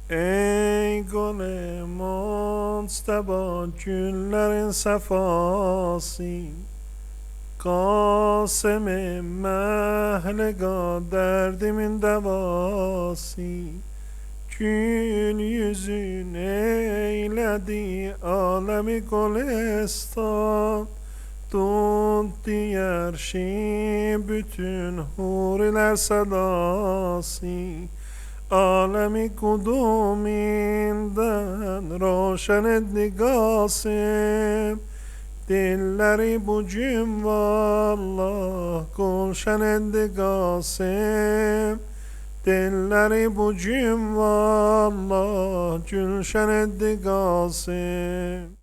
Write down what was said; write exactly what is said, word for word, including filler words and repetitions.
Ey gül musteba günlerin sefası, Kasım-ı mehlega derdimin devası. Gün yüzün eyledi alemi golestan, Tuttu yerşi bütün huriler sedası. Alemi kuduminden roşen etti Kasım, Dilleri bu cüm vallah gülşen etti Kasım, Dilleri bu cüm vallah gülşen etti Kasım.